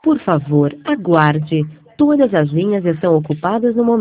Por favor, aguarde. Todas as linhas estão ocupadas no momento.